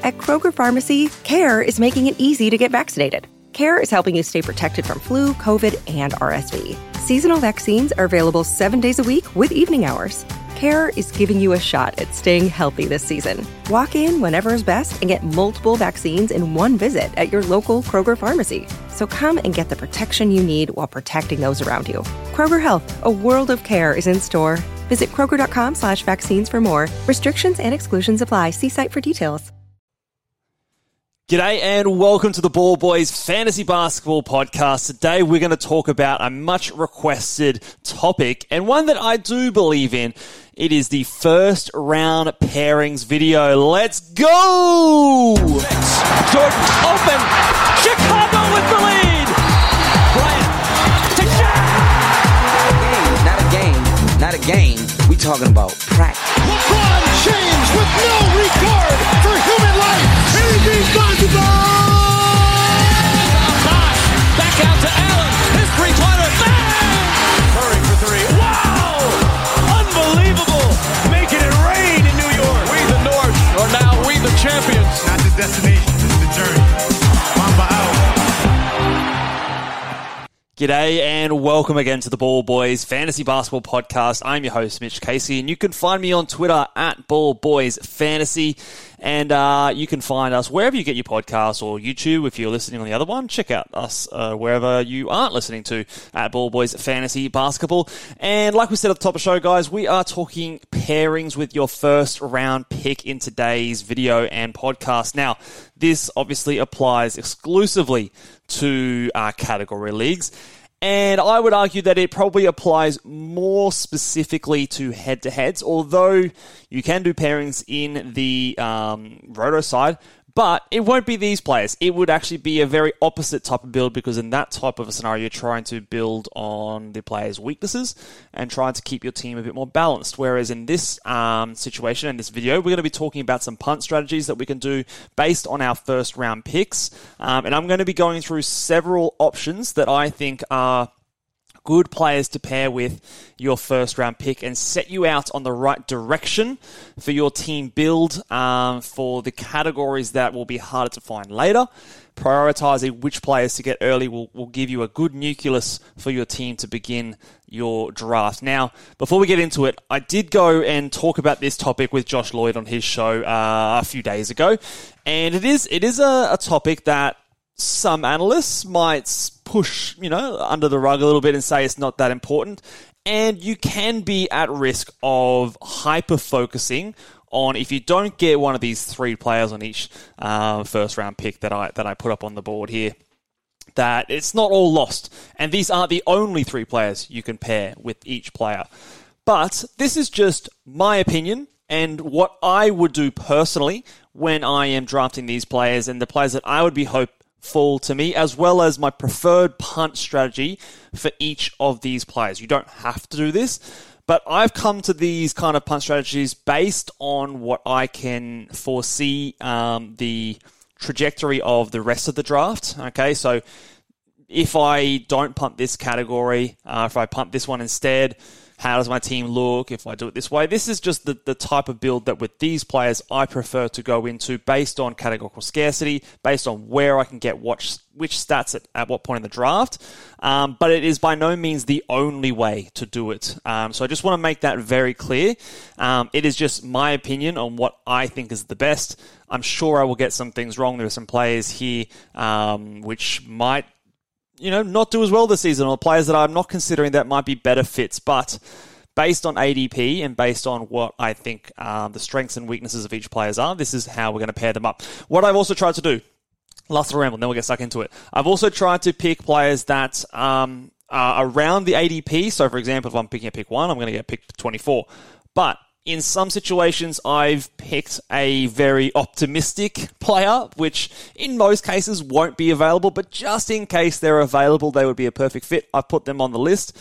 At Kroger Pharmacy, CARE is making it easy to get vaccinated. CARE is helping you stay protected from flu, COVID, and RSV. Seasonal vaccines are available 7 days a week with evening hours. CARE is giving you a shot at staying healthy this season. Walk in whenever is best and get multiple vaccines in one visit at your local Kroger Pharmacy. So come and get the protection you need while protecting those around you. Kroger Health, a world of care is in store. Visit Kroger.com/vaccines for more. Restrictions and exclusions apply. See site for details. G'day and welcome to the Ball Boys Fantasy Basketball Podcast. Today we're going to talk about a much requested topic and one that I do believe in. It is the first round pairings video. Let's go! Jordan open. Chicago with the lead. Bryant to Shaq. Not a game. We talking about practice. LeBron James with no regard for human life. Back out to Allen. His three-pointer. Bang! Curry for three. Wow! Unbelievable. Making it rain in New York. We the North are now we the champions. Not the destination, it's the journey. Mamba out. G'day and welcome again to the Ball Boys Fantasy Basketball Podcast. I'm your host, Mitch Casey, and you can find me on Twitter at Ball Boys Fantasy. And you can find us wherever you get your podcasts or YouTube. If you're listening on the other one, check out us wherever you aren't listening to at Ball Boys Fantasy Basketball. And like we said at the top of the show, guys, we are talking pairings with your first round pick in today's video and podcast. Now, this obviously applies exclusively to category leagues. And I would argue that it probably applies more specifically to head-to-heads, although you can do pairings in the roto side, but it won't be these players. It would actually be a very opposite type of build because in that type of a scenario, you're trying to build on the players' weaknesses and trying to keep your team a bit more balanced. Whereas in this situation, in this video, we're going to be talking about some punt strategies that we can do based on our first round picks. And I'm going to be going through several options that I think are good players to pair with your first round pick and set you out on the right direction for your team build for the categories that will be harder to find later. Prioritizing which players to get early will give you a good nucleus for your team to begin your draft. Now, before we get into it, I did go and talk about this topic with Josh Lloyd on his show a few days ago, and it is a topic that some analysts might push, under the rug a little bit and say it's not that important. And you can be at risk of hyper-focusing on, if you don't get one of these three players on each first-round pick that I put up on the board here, that it's not all lost. And these aren't the only three players you can pair with each player. But this is just my opinion and what I would do personally when I am drafting these players and the players that I would be hopeful to me, as well as my preferred punt strategy for each of these players. You don't have to do this, but I've come to these kind of punt strategies based on what I can foresee the trajectory of the rest of the draft. Okay, so if I don't punt this category, if I punt this one instead, how does my team look if I do it this way? This is just the type of build that with these players I prefer to go into based on categorical scarcity, based on where I can get which stats at what point in the draft. But it is by no means the only way to do it. So I just want to make that very clear. It is just my opinion on what I think is the best. I'm sure I will get some things wrong. There are some players here which might not do as well this season, or players that I'm not considering that might be better fits. But based on ADP and based on what I think the strengths and weaknesses of each players are, this is how we're going to pair them up. What I've also tried to do, last ramble, then we'll get stuck into it. I've also tried to pick players that are around the ADP. So, for example, if I'm picking a pick 1, I'm going to get picked 24. But in some situations, I've picked a very optimistic player, which in most cases won't be available, but just in case they're available, they would be a perfect fit. I've put them on the list.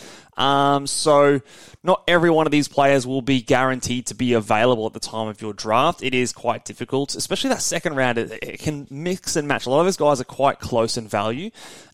So not every one of these players will be guaranteed to be available at the time of your draft. It is quite difficult, especially that second round. It can mix and match. A lot of those guys are quite close in value.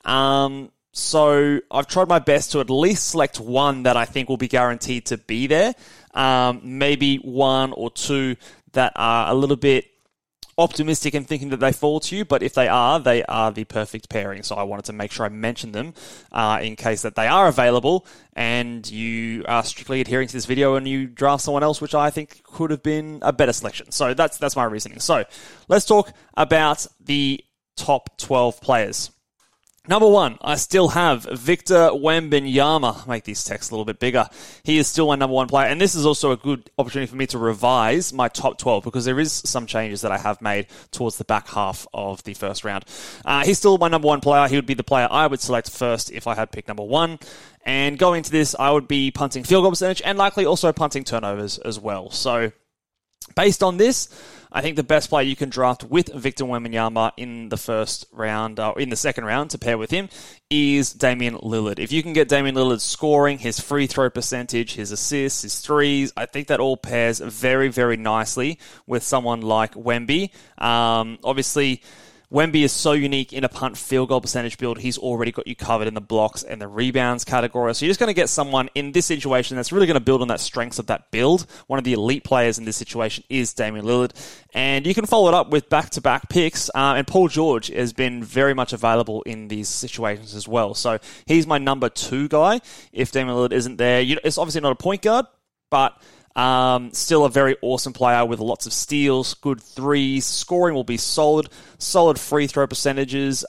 So I've tried my best to at least select one that I think will be guaranteed to be there. Maybe one or two that are a little bit optimistic in thinking that they fall to you, but if they are the perfect pairing. So I wanted to make sure I mentioned them in case that they are available and you are strictly adhering to this video and you draft someone else, which I think could have been a better selection. So that's my reasoning. So let's talk about the top 12 players. Number 1, I still have Victor Wembanyama. Make these texts a little bit bigger. He is still my number 1 player, and this is also a good opportunity for me to revise my top 12 because there is some changes that I have made towards the back half of the first round. He's still my number 1 player. He would be the player I would select first if I had picked number 1. And going into this, I would be punting field goal percentage and likely also punting turnovers as well. So based on this, I think the best player you can draft with Victor Wembanyama in the first round, or in the second round to pair with him, is Damian Lillard. If you can get Damian Lillard scoring, his free throw percentage, his assists, his threes, I think that all pairs very, very nicely with someone like Wemby. Obviously, Wemby is so unique in a punt field goal percentage build. He's already got you covered in the blocks and the rebounds category. So you're just going to get someone in this situation that's really going to build on that strengths of that build. One of the elite players in this situation is Damian Lillard. And you can follow it up with back-to-back picks. And Paul George has been very much available in these situations as well. So he's my number 2 guy. If Damian Lillard isn't there, it's obviously not a point guard, but still a very awesome player with lots of steals, good threes. Scoring will be solid free throw percentages,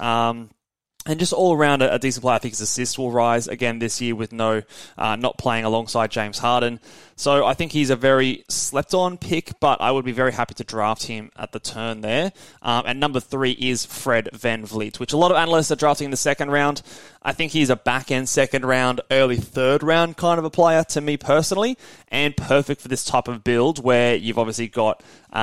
and just all around a decent player. I think his assists will rise again this year with not playing alongside James Harden. So I think he's a very slept-on pick, but I would be very happy to draft him at the turn there. And number 3 is Fred VanVleet, which a lot of analysts are drafting in the second round. I think he's a back-end second round, early third round kind of a player to me personally, and perfect for this type of build where you've obviously got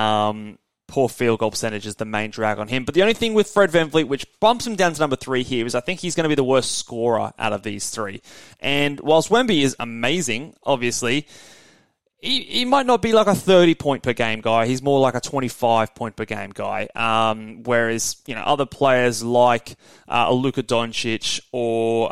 poor field goal percentage is the main drag on him. But the only thing with Fred VanVleet, which bumps him down to number 3 here, is I think he's going to be the worst scorer out of these 3. And whilst Wemby is amazing, obviously, he might not be like a 30-point per game guy. He's more like a 25-point per game guy. Whereas, other players like a Luka Doncic or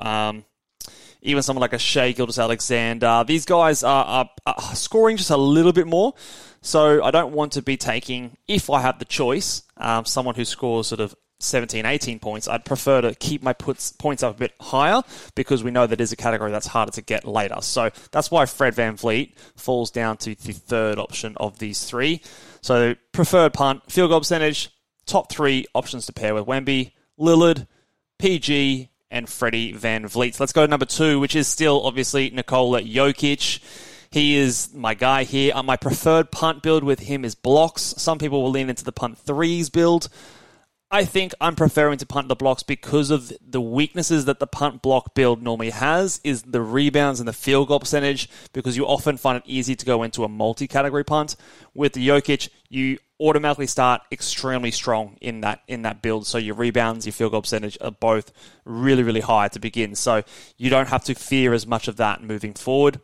even someone like a Shai Gilgeous-Alexander, these guys are scoring just a little bit more. So I don't want to be taking, if I have the choice, someone who scores sort of 17, 18 points. I'd prefer to keep my points up a bit higher because we know that is a category that's harder to get later. So that's why Fred VanVleet falls down to the third option of these 3. So preferred punt, field goal percentage, top 3 options to pair with Wemby, Lillard, PG, and Freddie VanVleet. So let's go to number 2, which is still obviously Nikola Jokic. He is my guy here. My preferred punt build with him is blocks. Some people will lean into the punt threes build. I think I'm preferring to punt the blocks because of the weaknesses that the punt block build normally has is the rebounds and the field goal percentage, because you often find it easy to go into a multi-category punt. With the Jokic, you automatically start extremely strong in that build. So your rebounds, your field goal percentage are both really, really high to begin. So you don't have to fear as much of that moving forward.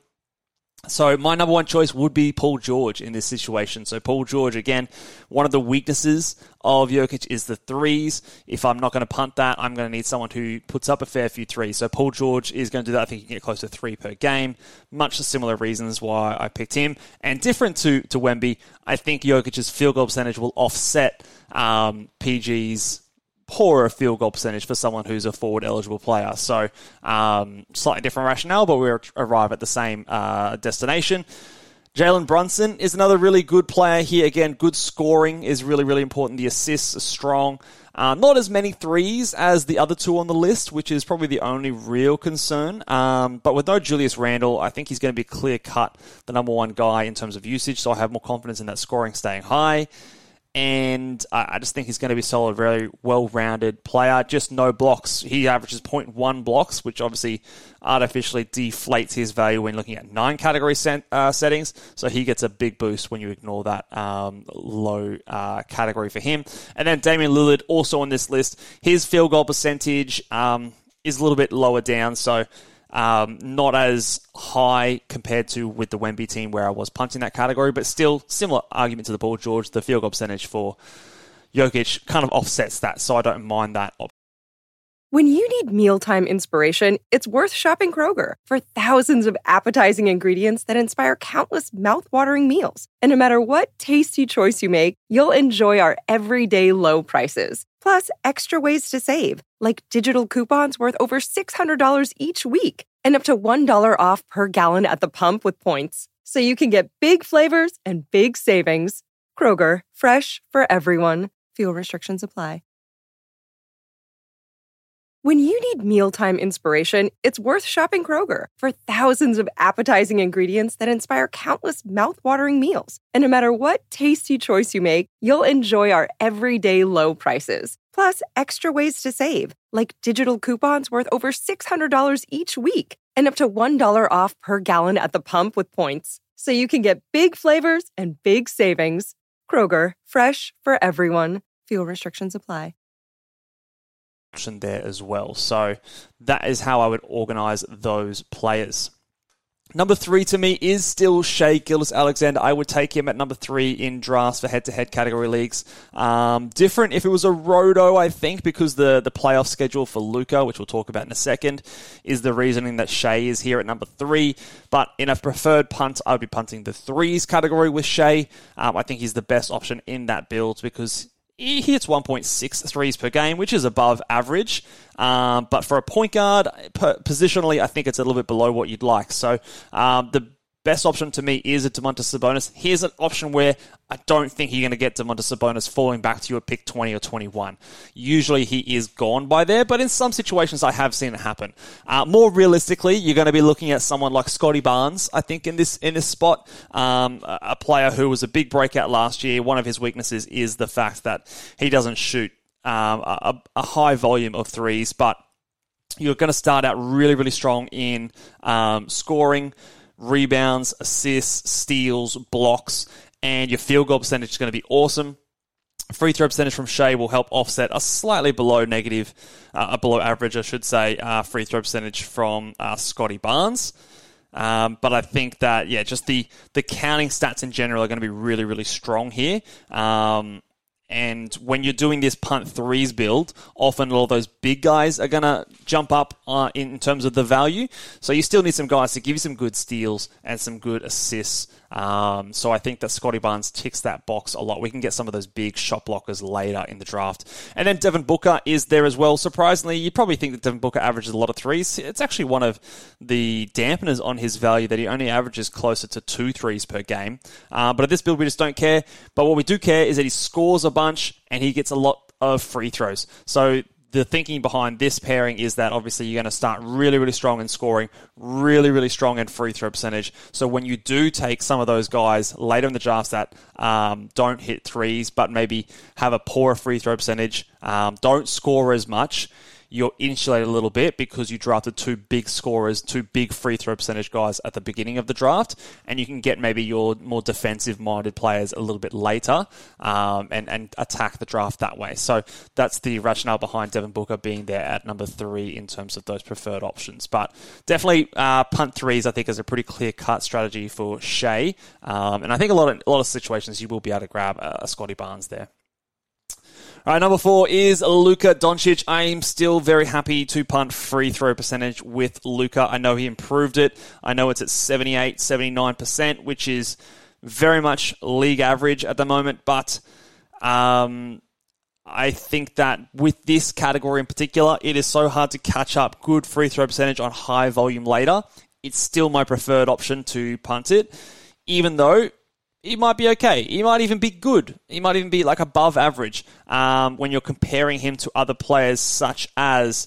So my number 1 choice would be Paul George in this situation. So Paul George, again, one of the weaknesses of Jokic is the threes. If I'm not going to punt that, I'm going to need someone who puts up a fair few threes. So Paul George is going to do that. I think he can get close to 3 per game. Much the similar reasons why I picked him. And different to Wemby, I think Jokic's field goal percentage will offset PG's poorer field goal percentage for someone who's a forward-eligible player. So, slightly different rationale, but we arrive at the same destination. Jalen Brunson is another really good player here. Again, good scoring is really, really important. The assists are strong. Not as many threes as the other 2 on the list, which is probably the only real concern. But with no Julius Randle, I think he's going to be clear-cut the number 1 guy in terms of usage, so I have more confidence in that scoring staying high. And I just think he's going to be a solid, very well-rounded player. Just no blocks. He averages 0.1 blocks, which obviously artificially deflates his value when looking at 9 category settings. So he gets a big boost when you ignore that low category for him. And then Damian Lillard, also on this list. His field goal percentage is a little bit lower down, so not as high compared to with the Wemby team where I was punting that category, but still similar argument to the Paul George. The field goal percentage for Jokic kind of offsets that, so I don't mind that When you need mealtime inspiration, it's worth shopping Kroger for thousands of appetizing ingredients that inspire countless mouth-watering meals. And no matter what tasty choice you make, you'll enjoy our everyday low prices. Plus, extra ways to save, like digital coupons worth over $600 each week and up to $1 off per gallon at the pump with points. So you can get big flavors and big savings. Kroger, fresh for everyone. Fuel restrictions apply. When you need mealtime inspiration, it's worth shopping Kroger for thousands of appetizing ingredients that inspire countless mouth-watering meals. And no matter what tasty choice you make, you'll enjoy our everyday low prices. Plus, extra ways to save, like digital coupons worth over $600 each week and up to $1 off per gallon at the pump with points. So you can get big flavors and big savings. Kroger, fresh for everyone. Fuel restrictions apply. There as well. So that is how I would organise those players. Number 3 to me is still Shai Gilgeous-Alexander. I would take him at number 3 in drafts for head-to-head category leagues. Different if it was a roto, I think, because the playoff schedule for Luka, which we'll talk about in a second, is the reasoning that Shai is here at number 3. But in a preferred punt, I would be punting the 3s category with Shai. I think he's the best option in that build because he hits 1.6 threes per game, which is above average. But for a point guard, positionally, I think it's a little bit below what you'd like. So the best option to me is a Domantas Sabonis. Here's an option where I don't think you're going to get Domantas Sabonis falling back to you at pick 20 or 21. Usually he is gone by there, but in some situations I have seen it happen. More realistically, you're going to be looking at someone like Scotty Barnes, I think, in this spot. A player who was a big breakout last year. One of his weaknesses is the fact that he doesn't shoot a high volume of threes, but you're going to start out really, really strong in scoring, rebounds, assists, steals, blocks, and your field goal percentage is going to be awesome. Free throw percentage from Shai will help offset a slightly below average, I should say, free throw percentage from Scotty Barnes. But I think that, just the counting stats in general are going to be really, really strong here. And when you're doing this punt threes build, often all those big guys are going to jump up in terms of the value. So you still need some guys to give you some good steals and some good assists. So I think that Scotty Barnes ticks that box a lot. We can get some of those big shot blockers later in the draft. And then Devin Booker is there as well. Surprisingly, you probably think that Devin Booker averages a lot of threes. It's actually one of the dampeners on his value that he only averages closer to 2 threes per game. But at this build, we just don't care. But what we do care is that he scores a bunch and he gets a lot of free throws. So the thinking behind this pairing is that obviously you're going to start really, really strong in scoring, really, really strong in free throw percentage. So when you do take some of those guys later in the drafts that don't hit threes, but maybe have a poorer free throw percentage, don't score as much, you're insulated a little bit because you drafted 2 big scorers, 2 big free throw percentage guys at the beginning of the draft, and you can get maybe your more defensive-minded players a little bit later and attack the draft that way. So that's the rationale behind Devin Booker being there at number 3 in terms of those preferred options. But definitely punt threes, I think, is a pretty clear-cut strategy for Shai. And I think a lot of situations you will be able to grab a Scotty Barnes there. All right, number 4 is Luka Doncic. I'm still very happy to punt free throw percentage with Luka. I know he improved it. I know it's at 78, 79%, which is very much league average at the moment. But I think that with this category in particular, it is so hard to catch up good free throw percentage on high volume later. It's still my preferred option to punt it, even though he might be okay. He might even be good. He might even be like above average when you're comparing him to other players such as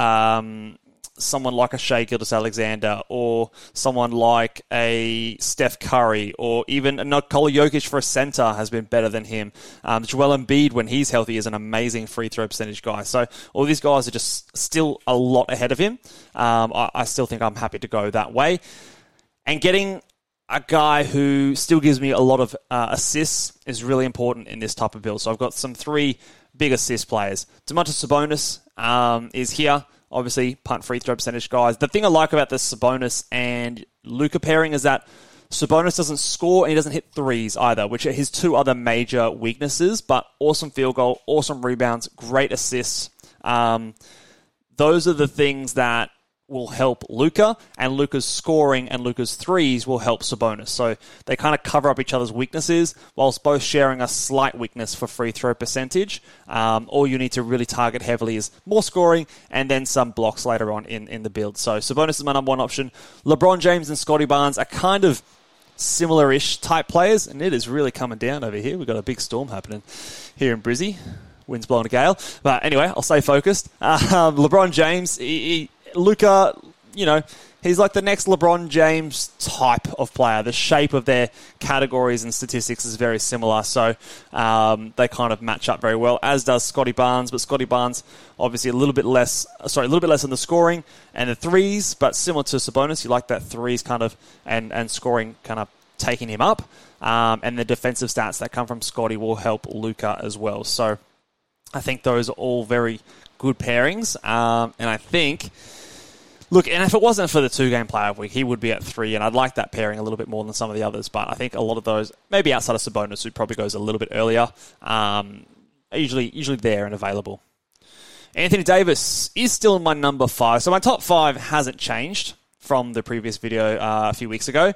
someone like a Shai Gilgeous-Alexander or someone like a Steph Curry or even Nikola Jokic for a center has been better than him. Joel Embiid, when he's healthy, is an amazing free throw percentage guy. So all these guys are just still a lot ahead of him. I still think I'm happy to go that way. And getting a guy who still gives me a lot of assists is really important in this type of build. So I've got some 3 big assist players. Domantas Sabonis is here. Obviously, punt free throw percentage guys. The thing I like about the Sabonis and Luka pairing is that Sabonis doesn't score and he doesn't hit threes either, which are his 2 other major weaknesses, but awesome field goal, awesome rebounds, great assists. those are the things that will help Luka, and Luka's scoring and Luka's threes will help Sabonis. So they kind of cover up each other's weaknesses whilst both sharing a slight weakness for free throw percentage. All you need to really target heavily is more scoring and then some blocks later on in the build. So Sabonis is my number one option. LeBron James and Scotty Barnes are kind of similar-ish type players, and it is really coming down over here. We've got a big storm happening here in Brizzy. Wind's blowing a gale. But anyway, I'll stay focused. LeBron James, Luka, he's like the next LeBron James type of player. The shape of their categories and statistics is very similar, so they kind of match up very well, as does Scotty Barnes. But Scotty Barnes, obviously a little bit less on the scoring and the threes, but similar to Sabonis, you like that threes kind of and scoring kind of taking him up. And the defensive stats that come from Scotty will help Luka as well. So I think those are all very good pairings, and I think... Look, and if it wasn't for the 2-game playoff week, he would be at 3, and I'd like that pairing a little bit more than some of the others, but I think a lot of those, maybe outside of Sabonis, who probably goes a little bit earlier, are usually there and available. Anthony Davis is still in my number 5, so my top 5 hasn't changed from the previous video a few weeks ago.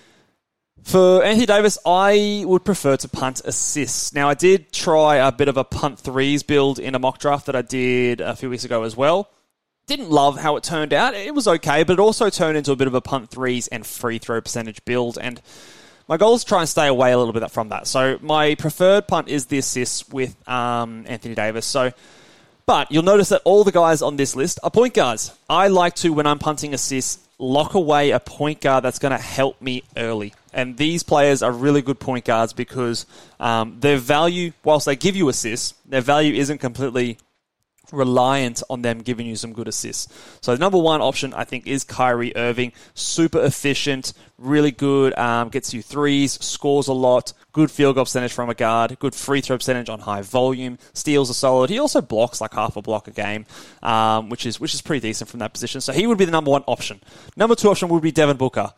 For Anthony Davis, I would prefer to punt assists. Now, I did try a bit of a punt threes build in a mock draft that I did a few weeks ago as well. Didn't love how it turned out. It was okay, but it also turned into a bit of a punt threes and free throw percentage build, and my goal is to try and stay away a little bit from that. So my preferred punt is the assists with Anthony Davis. But you'll notice that all the guys on this list are point guards. I like to, when I'm punting assists, lock away a point guard that's going to help me early. And these players are really good point guards because their value, whilst they give you assists, their value isn't completely reliant on them giving you some good assists. So the number one option, I think, is Kyrie Irving. Super efficient, really good, gets you threes, scores a lot, good field goal percentage from a guard, good free throw percentage on high volume, steals are solid. He also blocks like half a block a game, which is pretty decent from that position. So he would be the number one option. Number two option would be Devin Booker.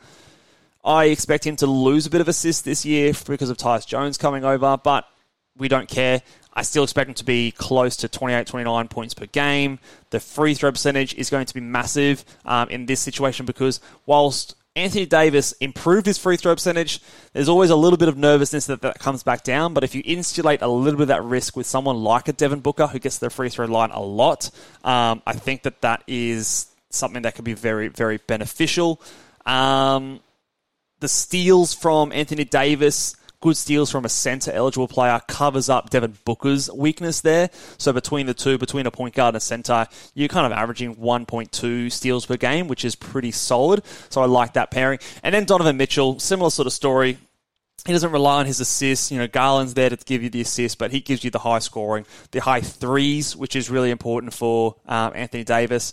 I expect him to lose a bit of assists this year because of Tyus Jones coming over, but we don't care. I still expect him to be close to 28, 29 points per game. The free throw percentage is going to be massive in this situation because whilst Anthony Davis improved his free throw percentage, there's always a little bit of nervousness that comes back down. But if you insulate a little bit of that risk with someone like a Devin Booker who gets the free throw line a lot, I think that is something that could be very, very beneficial. The steals from Anthony Davis, good steals from a center-eligible player, covers up Devin Booker's weakness there. So between the two, between a point guard and a center, you're kind of averaging 1.2 steals per game, which is pretty solid. So I like that pairing. And then Donovan Mitchell, similar sort of story. He doesn't rely on his assists. Garland's there to give you the assists, but he gives you the high scoring, the high threes, which is really important for Anthony Davis,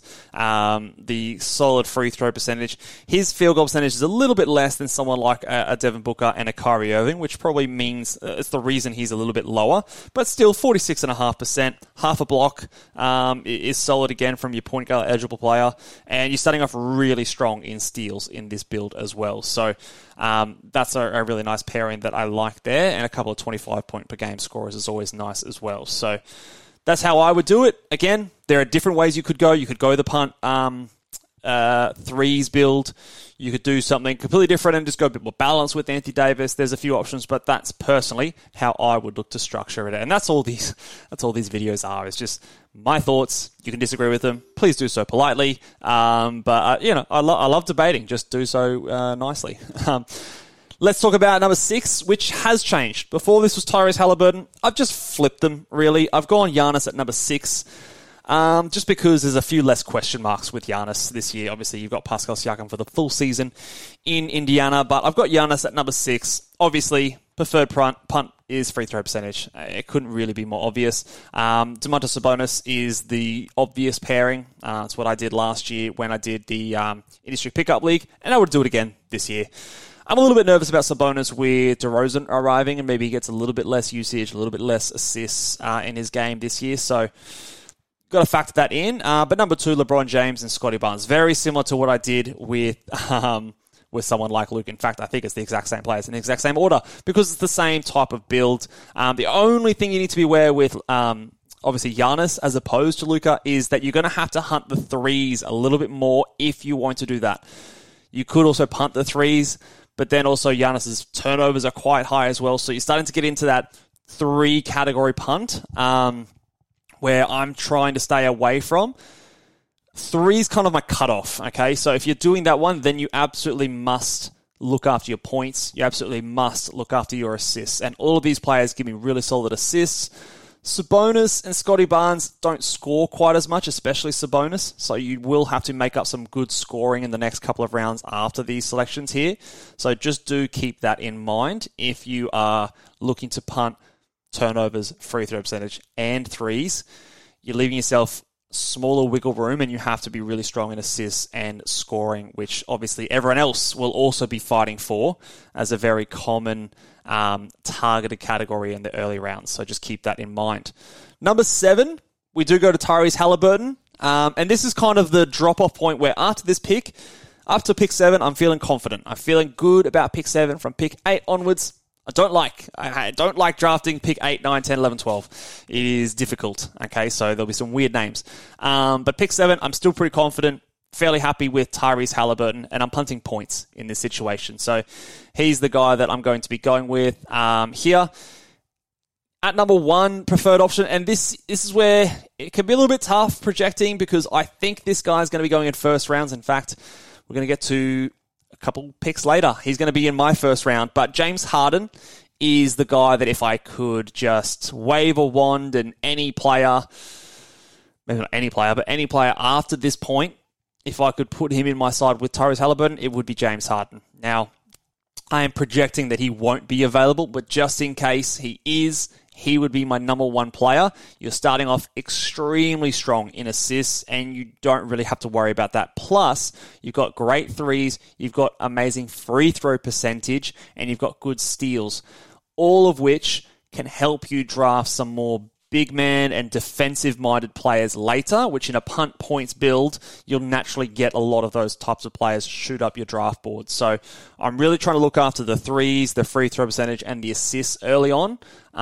the solid free throw percentage. His field goal percentage is a little bit less than someone like a Devin Booker and a Kyrie Irving, which probably means it's the reason he's a little bit lower, but still 46.5%, half a block is solid again from your point guard eligible player, and you're starting off really strong in steals in this build as well. So that's a really nice pairing that I like there, and a couple of 25 point per game scorers is always nice as well. So that's how I would do it. Again, there are different ways you could go. You could go the punt threes build. You could do something completely different and just go a bit more balanced with Anthony Davis. There's a few options, but that's personally how I would look to structure it. And that's all these videos are. It's just my thoughts. You can disagree with them. Please do so politely. But I love debating. Just do so nicely. Let's talk about number 6, which has changed. Before this was Tyrese Halliburton. I've just flipped them, really. I've gone Giannis at number 6. Just because there's a few less question marks with Giannis this year. Obviously, you've got Pascal Siakam for the full season in Indiana, but I've got Giannis at number 6. Obviously, preferred punt is free throw percentage. It couldn't really be more obvious. Domantas Sabonis is the obvious pairing. It's what I did last year when I did the Industry Pickup League, and I would do it again this year. I'm a little bit nervous about Sabonis with DeRozan arriving, and maybe he gets a little bit less usage, a little bit less assists in his game this year, so got to factor that in. But number 2, LeBron James and Scotty Barnes. Very similar to what I did with someone like Luke. In fact, I think it's the exact same players in the exact same order because it's the same type of build. The only thing you need to be aware with obviously Giannis as opposed to Luka, is that you're going to have to hunt the threes a little bit more if you want to do that. You could also punt the threes, but then also Giannis's turnovers are quite high as well. So you're starting to get into that 3-category punt where I'm trying to stay away from. 3 is kind of my cutoff, okay? So if you're doing that one, then you absolutely must look after your points. You absolutely must look after your assists. And all of these players give me really solid assists. Sabonis and Scotty Barnes don't score quite as much, especially Sabonis. So you will have to make up some good scoring in the next couple of rounds after these selections here. So just do keep that in mind if you are looking to punt turnovers, free throw percentage, and threes. You're leaving yourself smaller wiggle room, and you have to be really strong in assists and scoring, which obviously everyone else will also be fighting for as a very common targeted category in the early rounds. So just keep that in mind. Number 7, we do go to Tyrese Halliburton. And this is kind of the drop-off point where after this pick, after pick 7, I'm feeling confident. I'm feeling good about pick 7. From pick 8 onwards, I don't like drafting pick 8, 9, 10, 11, 12. It is difficult, okay? So there'll be some weird names. But pick 7, I'm still pretty confident, fairly happy with Tyrese Halliburton, and I'm punting points in this situation. So he's the guy that I'm going to be going with here. At number 1, preferred option, and this is where it can be a little bit tough projecting because I think this guy's going to be going in first rounds. In fact, we're going to get to a couple picks later. He's going to be in my first round, but James Harden is the guy that if I could just wave a wand and any player, maybe not any player, but any player after this point, if I could put him in my side with Tyrese Halliburton, it would be James Harden. Now, I am projecting that he won't be available, but just in case he is, he would be my number 1 player. You're starting off extremely strong in assists, and you don't really have to worry about that. Plus, you've got great threes, you've got amazing free throw percentage, and you've got good steals, all of which can help you draft some more big man and defensive-minded players later, which in a punt points build, you'll naturally get a lot of those types of players shoot up your draft board. So I'm really trying to look after the threes, the free throw percentage, and the assists early on.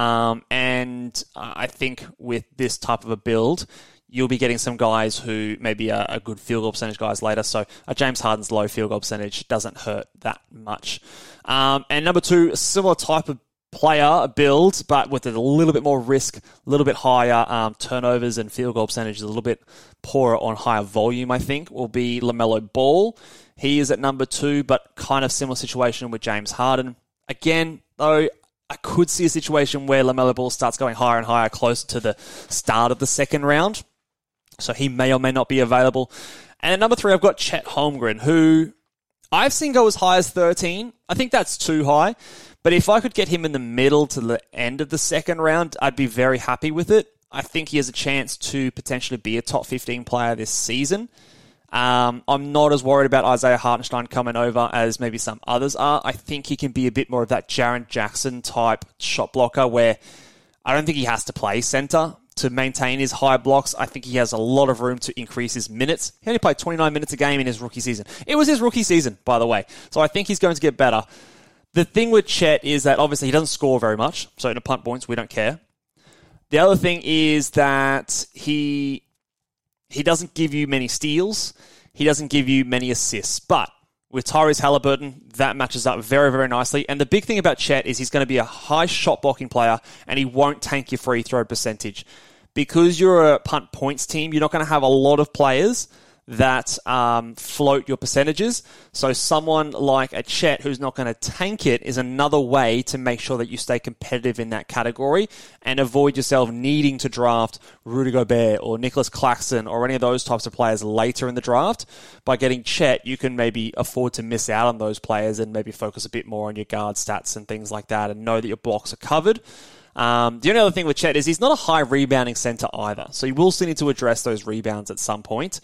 And I think with this type of a build, you'll be getting some guys who maybe are good field goal percentage guys later. So James Harden's low field goal percentage doesn't hurt that much. And number 2, a similar type of player build, but with a little bit more risk, a little bit higher turnovers and field goal percentage, a little bit poorer on higher volume, I think, will be LaMelo Ball. He is at number 2, but kind of similar situation with James Harden. Again, though, I could see a situation where LaMelo Ball starts going higher and higher closer to the start of the second round. So he may or may not be available. And at number 3, I've got Chet Holmgren, who I've seen go as high as 13. I think that's too high. But if I could get him in the middle to the end of the second round, I'd be very happy with it. I think he has a chance to potentially be a top 15 player this season. I'm not as worried about Isaiah Hartenstein coming over as maybe some others are. I think he can be a bit more of that Jaren Jackson type shot blocker where I don't think he has to play center to maintain his high blocks. I think he has a lot of room to increase his minutes. He only played 29 minutes a game in his rookie season. It was his rookie season, by the way. So I think he's going to get better. The thing with Chet is that obviously he doesn't score very much. So in a punt points, we don't care. The other thing is that he doesn't give you many steals. He doesn't give you many assists. But with Tyrese Halliburton, that matches up very, very nicely. And the big thing about Chet is he's going to be a high shot blocking player and he won't tank your free throw percentage. Because you're a punt points team, you're not going to have a lot of players that float your percentages. So someone like a Chet who's not going to tank it is another way to make sure that you stay competitive in that category and avoid yourself needing to draft Rudy Gobert or Nicholas Claxton or any of those types of players later in the draft. By getting Chet, you can maybe afford to miss out on those players and maybe focus a bit more on your guard stats and things like that and know that your blocks are covered. The only other thing with Chet is he's not a high rebounding center either. So you will still need to address those rebounds at some point.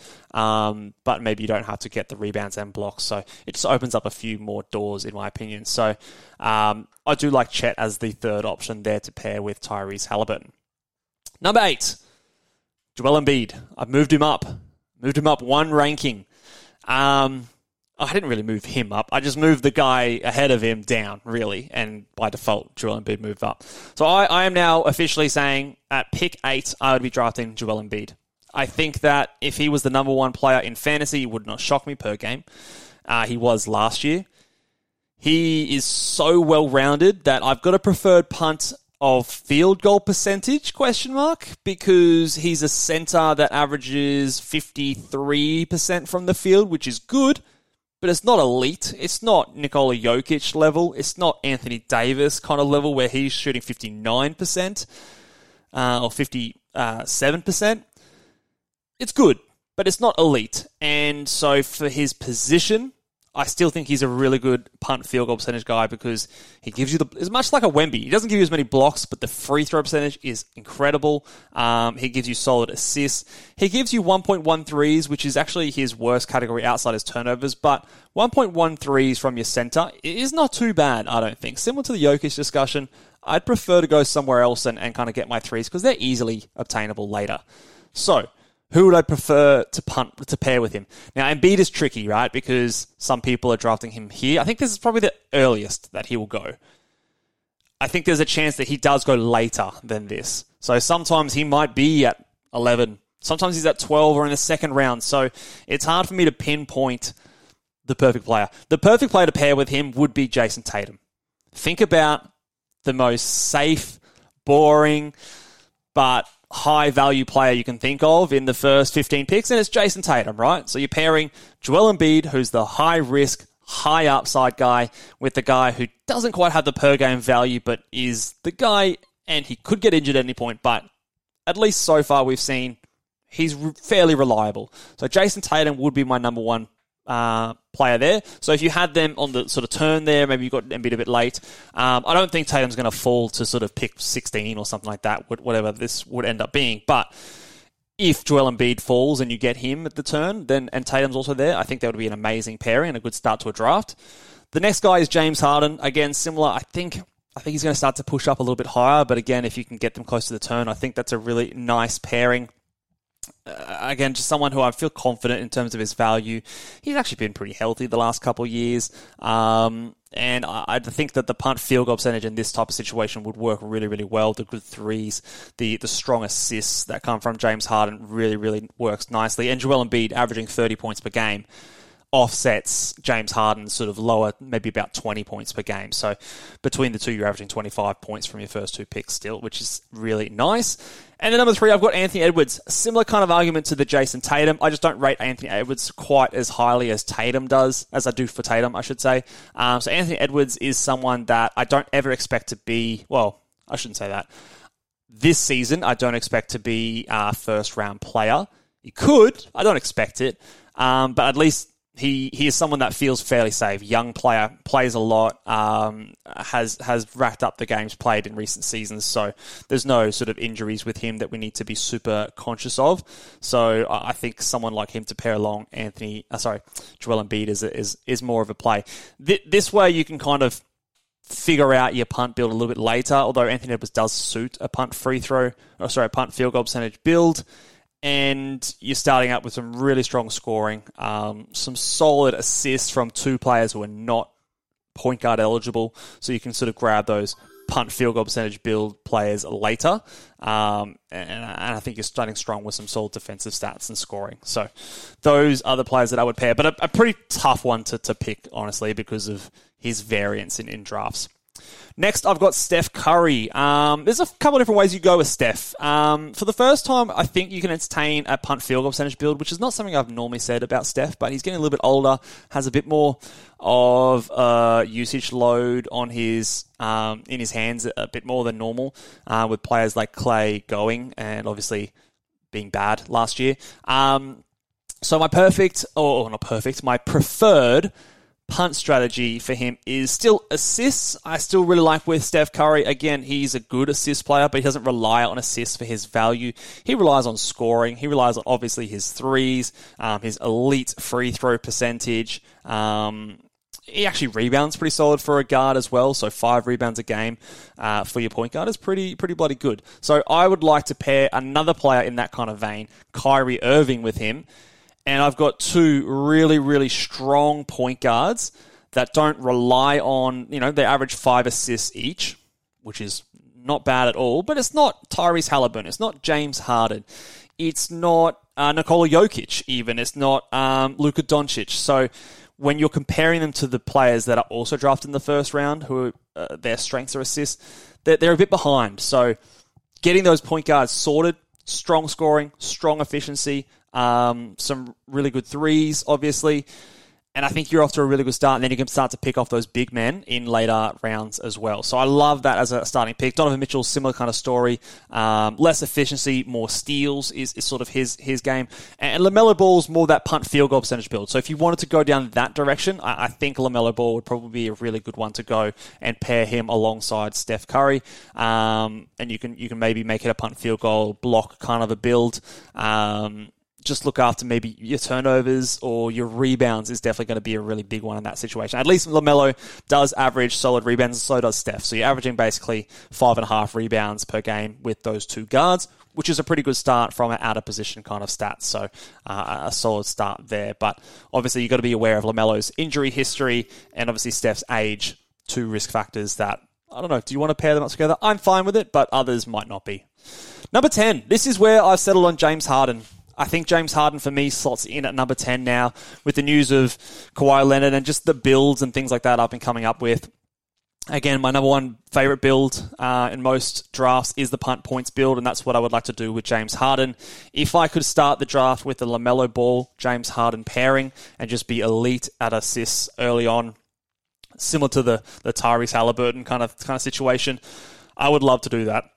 But maybe you don't have to get the rebounds and blocks. So it just opens up a few more doors, in my opinion. So I do like Chet as the third option there to pair with Tyrese Halliburton. Number 8, Joel Embiid. I've moved him up one ranking. I didn't really move him up. I just moved the guy ahead of him down, really. And by default, Joel Embiid moved up. So I am now officially saying at pick 8, I would be drafting Joel Embiid. I think that if he was the number 1 player in fantasy, it would not shock me per game. He was last year. He is so well-rounded that I've got a preferred punt of field goal percentage, ? Because he's a center that averages 53% from the field, which is good. But it's not elite. It's not Nikola Jokic level. It's not Anthony Davis kind of level where he's shooting 59% or 57%. It's good, but it's not elite. And so for his position, I still think he's a really good punt field goal percentage guy because he gives you it's much like a Wemby. He doesn't give you as many blocks, but the free throw percentage is incredible. He gives you solid assists. He gives you 1.13s, which is actually his worst category outside his turnovers, but 1.13s from your center is not too bad, I don't think. Similar to the Jokic discussion, I'd prefer to go somewhere else and kind of get my threes because they're easily obtainable later. So, who would I prefer to pair with him? Now, Embiid is tricky, right? Because some people are drafting him here. I think this is probably the earliest that he will go. I think there's a chance that he does go later than this. So sometimes he might be at 11. Sometimes he's at 12 or in the second round. So it's hard for me to pinpoint the perfect player. The perfect player to pair with him would be Jason Tatum. Think about the most safe, boring, but high-value player you can think of in the first 15 picks, and it's Jason Tatum, right? So you're pairing Joel Embiid, who's the high-risk, high-upside guy, with the guy who doesn't quite have the per-game value, but is the guy, and he could get injured at any point, but at least so far we've seen he's fairly reliable. So Jason Tatum would be my number 1 player there. So if you had them on the sort of turn there, maybe you got Embiid a bit late. I don't think Tatum's going to fall to sort of pick 16 or something like that, whatever this would end up being. But if Joel Embiid falls and you get him at the turn, and Tatum's also there, I think that would be an amazing pairing and a good start to a draft. The next guy is James Harden. Again, similar. I think he's going to start to push up a little bit higher, but again, if you can get them close to the turn, I think that's a really nice pairing. Again, just someone who I feel confident in terms of his value. He's actually been pretty healthy the last couple of years. And I think that the punt field goal percentage in this type of situation would work really, really well. The good threes, the strong assists that come from James Harden really, really works nicely. And Joel Embiid averaging 30 points per game offsets James Harden's sort of lower, maybe about 20 points per game. So between the two, you're averaging 25 points from your first 2 picks still, which is really nice. And then number 3, I've got Anthony Edwards. Similar kind of argument to the Jason Tatum. I just don't rate Anthony Edwards quite as highly as Tatum does, as I do for Tatum, I should say. So Anthony Edwards is someone that I don't ever expect to be, well, I shouldn't say that. This season, I don't expect to be a first-round player. He could. I don't expect it. But at least he is someone that feels fairly safe. Young player, plays a lot, has racked up the games played in recent seasons, so there's no sort of injuries with him that we need to be super conscious of. So I think someone like him to pair along Joel Embiid is more of a play. This way you can kind of figure out your punt build a little bit later, although Anthony Edwards does suit a punt field goal percentage build. And you're starting up with some really strong scoring, some solid assists from 2 players who are not point guard eligible, so you can sort of grab those punt field goal percentage build players later. And I think you're starting strong with some solid defensive stats and scoring. So those are the players that I would pair, but a pretty tough one to pick, honestly, because of his variance in drafts. Next, I've got Steph Curry. There's a couple of different ways you go with Steph. For the first time, I think you can entertain a punt field goal percentage build, which is not something I've normally said about Steph, but he's getting a little bit older, has a bit more of usage load on his in his hands, a bit more than normal, with players like Clay going and obviously being bad last year. So my preferred punt strategy for him is still assists. I still really like with Steph Curry. Again, he's a good assist player, but he doesn't rely on assists for his value. He relies on scoring. He relies on, obviously, his threes, his elite free throw percentage. He actually rebounds pretty solid for a guard as well, so 5 rebounds a game for your point guard is pretty bloody good. So I would like to pair another player in that kind of vein, Kyrie Irving, with him. And I've got two really, really strong point guards that don't rely on, they average 5 assists each, which is not bad at all. But it's not Tyrese Halliburton. It's not James Harden. It's not Nikola Jokic even. It's not Luka Doncic. So when you're comparing them to the players that are also drafted in the first round, who their strengths are assists, they're a bit behind. So getting those point guards sorted, strong scoring, strong efficiency, some really good threes, obviously. And I think you're off to a really good start, and then you can start to pick off those big men in later rounds as well. So I love that as a starting pick. Donovan Mitchell, similar kind of story. Less efficiency, more steals is sort of his game. And LaMelo Ball's more that punt field goal percentage build. So if you wanted to go down that direction, I think LaMelo Ball would probably be a really good one to go and pair him alongside Steph Curry. And you can maybe make it a punt field goal block kind of a build. Just look after maybe your turnovers or your rebounds is definitely going to be a really big one in that situation. At least LaMelo does average solid rebounds, and so does Steph. So you're averaging basically 5.5 rebounds per game with those two guards, which is a pretty good start from an out of position kind of stats. So a solid start there. But obviously you've got to be aware of LaMelo's injury history and obviously Steph's age, two risk factors that, I don't know, do you want to pair them up together? I'm fine with it, but others might not be. Number 10, this is where I've settled on James Harden. I think James Harden, for me, slots in at number 10 now with the news of Kawhi Leonard and just the builds and things like that I've been coming up with. Again, my number one favorite build in most drafts is the punt points build, and that's what I would like to do with James Harden. If I could start the draft with the LaMelo Ball, James Harden pairing and just be elite at assists early on, similar to the Tyrese Halliburton kind of situation, I would love to do that.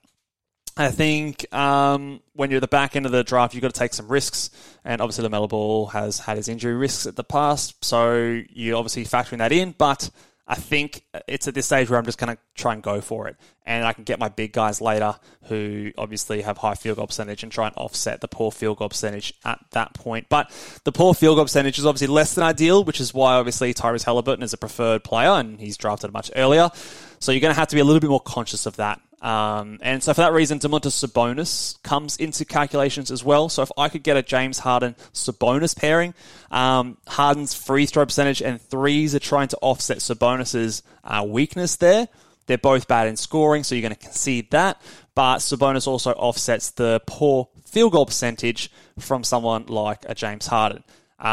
I think when you're at the back end of the draft, you've got to take some risks. And obviously, LaMelo Ball has had his injury risks at the past, so you're obviously factoring that in. But I think it's at this stage where I'm just going to try and go for it. And I can get my big guys later who obviously have high field goal percentage and try and offset the poor field goal percentage at that point. But the poor field goal percentage is obviously less than ideal, which is why obviously Tyrese Halliburton is a preferred player and he's drafted much earlier. So you're going to have to be a little bit more conscious of that. And so for that reason, Domantas Sabonis comes into calculations as well. So if I could get a James Harden-Sabonis pairing, Harden's free throw percentage and threes are trying to offset Sabonis's weakness there. They're both bad in scoring, so you're going to concede that. But Sabonis also offsets the poor field goal percentage from someone like a James Harden.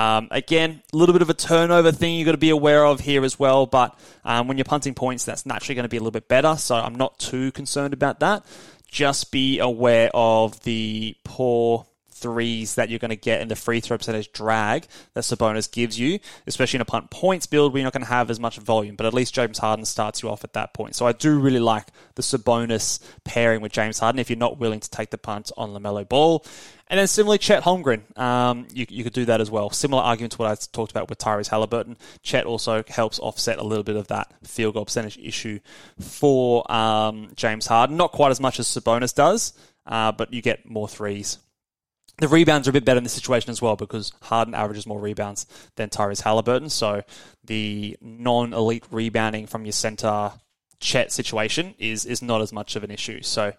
Again, a little bit of a turnover thing you've got to be aware of here as well, but when you're punting points, that's naturally going to be a little bit better, so I'm not too concerned about that. Just be aware of the poor threes that you're going to get in the free throw percentage drag that Sabonis gives you, especially in a punt points build where you're not going to have as much volume, but at least James Harden starts you off at that point. So I do really like the Sabonis pairing with James Harden if you're not willing to take the punt on LaMelo Ball. And then similarly, Chet Holmgren, you could do that as well. Similar argument to what I talked about with Tyrese Halliburton. Chet also helps offset a little bit of that field goal percentage issue for James Harden. Not quite as much as Sabonis does, but you get more threes. The rebounds are a bit better in this situation as well because Harden averages more rebounds than Tyrese Halliburton. So the non-elite rebounding from your center Chet situation is not as much of an issue. So,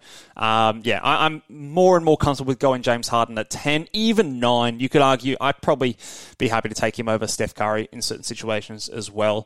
I'm more and more comfortable with going James Harden at 10, even 9. You could argue I'd probably be happy to take him over Steph Curry in certain situations as well.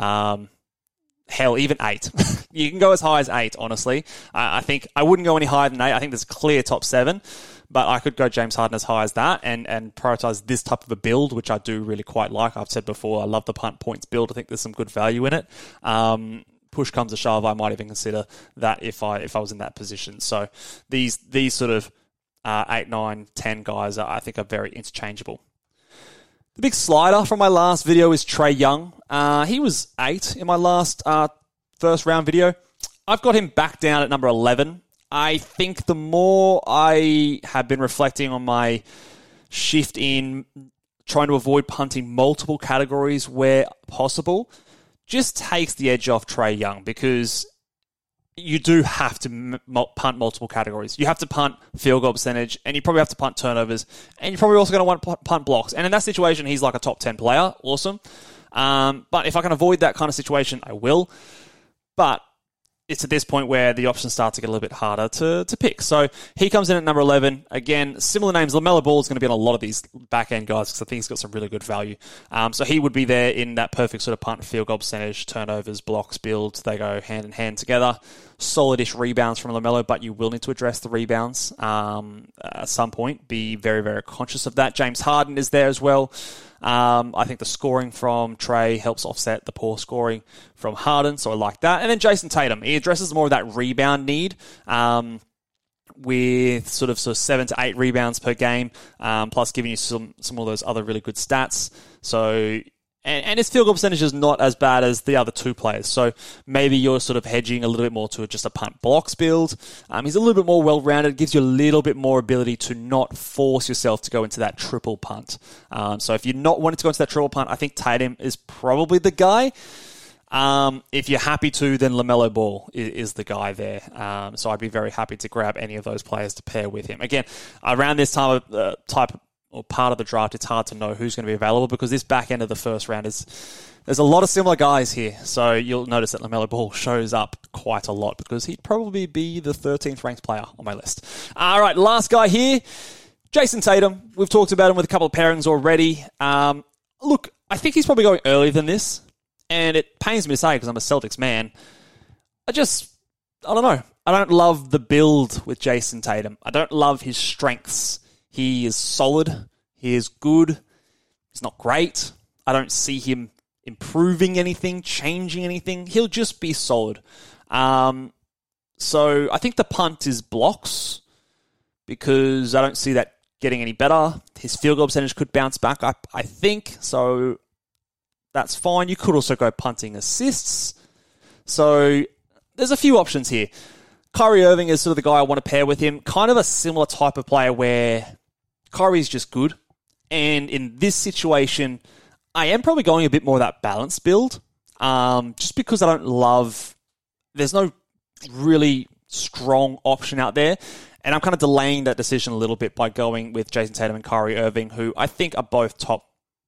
Hell, even 8. You can go as high as 8, honestly. I think I wouldn't go any higher than 8. I think there's a clear top 7. But I could go James Harden as high as that and prioritize this type of a build, which I do really quite like. I've said before, I love the punt points build. I think there's some good value in it. Push comes to shove, I might even consider that if I was in that position. So these sort of 8, 9, 10 guys I think are very interchangeable. The big slider from my last video is Trae Young. He was 8 in my last first round video. I've got him back down at number 11. I think the more I have been reflecting on my shift in trying to avoid punting multiple categories where possible, just takes the edge off Trae Young because you do have to punt multiple categories. You have to punt field goal percentage, and you probably have to punt turnovers, and you're probably also going to want to punt blocks. And in that situation, he's like a top 10 player. Awesome. But if I can avoid that kind of situation, I will. But it's at this point where the options start to get a little bit harder to pick. So he comes in at number 11. Again, similar names. LaMelo Ball is going to be on a lot of these back-end guys because I think he's got some really good value. So he would be there in that perfect sort of punt, field goal percentage, turnovers, blocks, builds. They go hand in hand together. Solid-ish rebounds from LaMelo, but you will need to address the rebounds at some point. Be very, very conscious of that. James Harden is there as well. I think the scoring from Trey helps offset the poor scoring from Harden, so I like that. And then Jason Tatum, he addresses more of that rebound need with sort of 7 to 8 rebounds per game, plus giving you some of those other really good stats. So, and his field goal percentage is not as bad as the other two players. So maybe you're sort of hedging a little bit more to just a punt blocks build. He's a little bit more well-rounded. Gives you a little bit more ability to not force yourself to go into that triple punt. So if you're not wanting to go into that triple punt, I think Tatum is probably the guy. If you're happy to, then LaMelo Ball is the guy there. So I'd be very happy to grab any of those players to pair with him. Again, around this time of or part of the draft, it's hard to know who's going to be available because this back end of the first round there's a lot of similar guys here. So you'll notice that LaMelo Ball shows up quite a lot because he'd probably be the 13th ranked player on my list. All right, last guy here, Jason Tatum. We've talked about him with a couple of pairings already. Look, I think he's probably going earlier than this, and it pains me to say because I'm a Celtics man. I don't know. I don't love the build with Jason Tatum. I don't love his strengths. He is solid. He is good. He's not great. I don't see him improving anything, changing anything. He'll just be solid. So I think the punt is blocks because I don't see that getting any better. His field goal percentage could bounce back, I think. So that's fine. You could also go punting assists. So there's a few options here. Kyrie Irving is sort of the guy I want to pair with him. Kind of a similar type of player where Kyrie's just good. And in this situation, I am probably going a bit more of that balanced build. Just because I don't love... There's no really strong option out there. And I'm kind of delaying that decision a little bit by going with Jason Tatum and Kyrie Irving, who I think are both top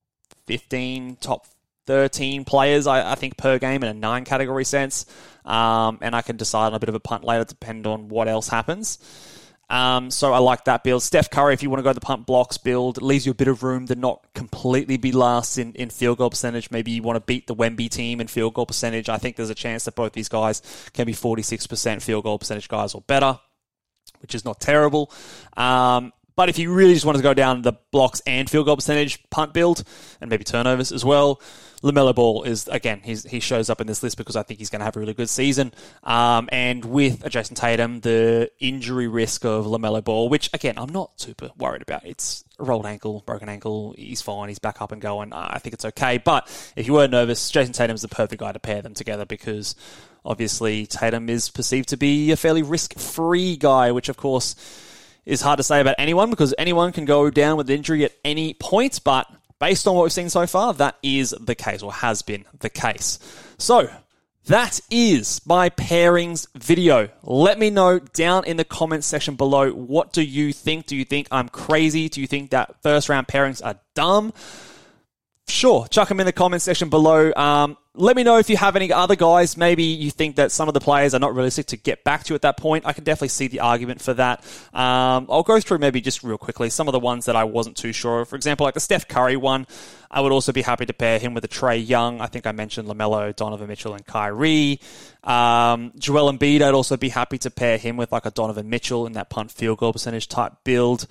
15, top 13 players, I think, per game in a 9 category sense. And I can decide on a bit of a punt later, depending on what else happens. So I like that build. Steph Curry, if you want to go the punt blocks build, it leaves you a bit of room to not completely be last in field goal percentage. Maybe you want to beat the Wemby team in field goal percentage. I think there's a chance that both these guys can be 46% field goal percentage guys or better, which is not terrible. But if you really just want to go down the blocks and field goal percentage punt build, and maybe turnovers as well, LaMelo Ball is, again, he shows up in this list because I think he's going to have a really good season. And with Jason Tatum, the injury risk of LaMelo Ball, which, again, I'm not super worried about. It's a rolled ankle, broken ankle. He's fine. He's back up and going. I think it's okay. But if you were nervous, Jason Tatum is the perfect guy to pair them together because obviously Tatum is perceived to be a fairly risk-free guy, which, of course, is hard to say about anyone because anyone can go down with injury at any point, but based on what we've seen so far, that is the case, or has been the case. So, that is my pairings video. Let me know down in the comments section below, what do you think? Do you think I'm crazy? Do you think that first round pairings are dumb? Sure, chuck them in the comments section below. Let me know if you have any other guys. Maybe you think that some of the players are not realistic to get back to at that point. I can definitely see the argument for that. I'll go through maybe just real quickly some of the ones that I wasn't too sure of. For example, like the Steph Curry one, I would also be happy to pair him with a Trae Young. I think I mentioned LaMelo, Donovan Mitchell, and Kyrie. Joel Embiid, I'd also be happy to pair him with like a Donovan Mitchell in that punt field goal percentage type build.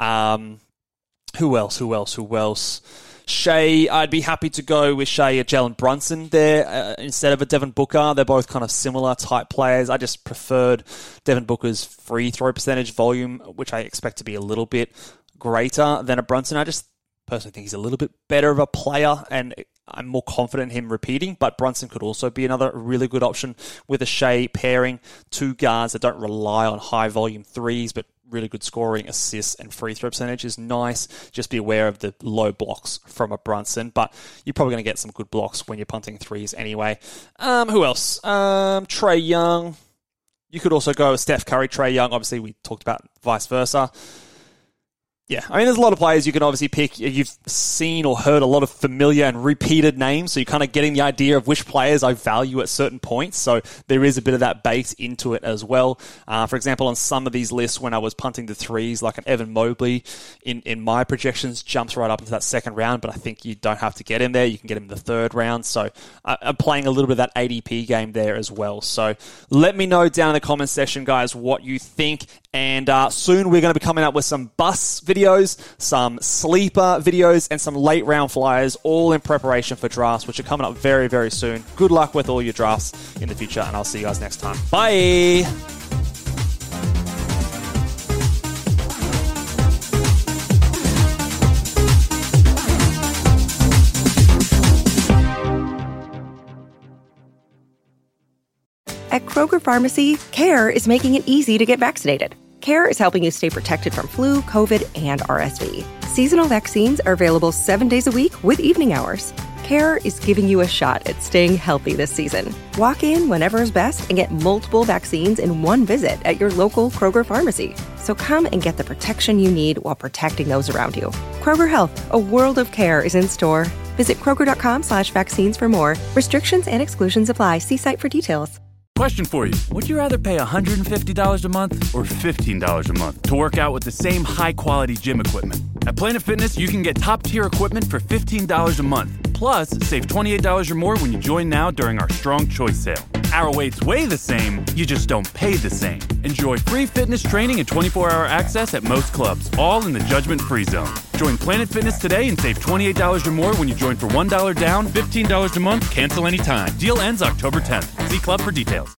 Who else? Shea, I'd be happy to go with Shea or Jalen Brunson there instead of a Devin Booker. They're both kind of similar type players. I just preferred Devin Booker's free throw percentage volume, which I expect to be a little bit greater than a Brunson. I just personally think he's a little bit better of a player, and I'm more confident in him repeating, but Brunson could also be another really good option with a Shea pairing. 2 guards that don't rely on high volume threes, but really good scoring, assists, and free throw percentage is nice. Just be aware of the low blocks from a Brunson, but you're probably going to get some good blocks when you're punting threes anyway. Who else? Trae Young. You could also go with Steph Curry, Trae Young. Obviously, we talked about vice versa. Yeah, I mean, there's a lot of players you can obviously pick. You've seen or heard a lot of familiar and repeated names, so you're kind of getting the idea of which players I value at certain points. So there is a bit of that baked into it as well. For example, on some of these lists, when I was punting the threes, like an Evan Mobley, in my projections, jumps right up into that second round, but I think you don't have to get him there. You can get him in the third round. So I'm playing a little bit of that ADP game there as well. So let me know down in the comments section, guys, what you think. And soon we're going to be coming up with some bus videos, some sleeper videos, and some late round flyers, all in preparation for drafts, which are coming up very, very soon. Good luck with all your drafts in the future, and I'll see you guys next time. Bye! At Kroger Pharmacy, CARE is making it easy to get vaccinated. CARE is helping you stay protected from flu, COVID, and RSV. Seasonal vaccines are available 7 days a week with evening hours. CARE is giving you a shot at staying healthy this season. Walk in whenever is best and get multiple vaccines in one visit at your local Kroger Pharmacy. So come and get the protection you need while protecting those around you. Kroger Health, a world of care is in store. Visit Kroger.com/vaccines for more. Restrictions and exclusions apply. See site for details. Question for you. Would you rather pay $150 a month or $15 a month to work out with the same high-quality gym equipment? At Planet Fitness, you can get top-tier equipment for $15 a month. Plus, save $28 or more when you join now during our Strong Choice sale. Our weights weigh the same, you just don't pay the same. Enjoy free fitness training and 24-hour access at most clubs, all in the judgment-free zone. Join Planet Fitness today and save $28 or more when you join for $1 down, $15 a month, cancel anytime. Deal ends October 10th. See club for details.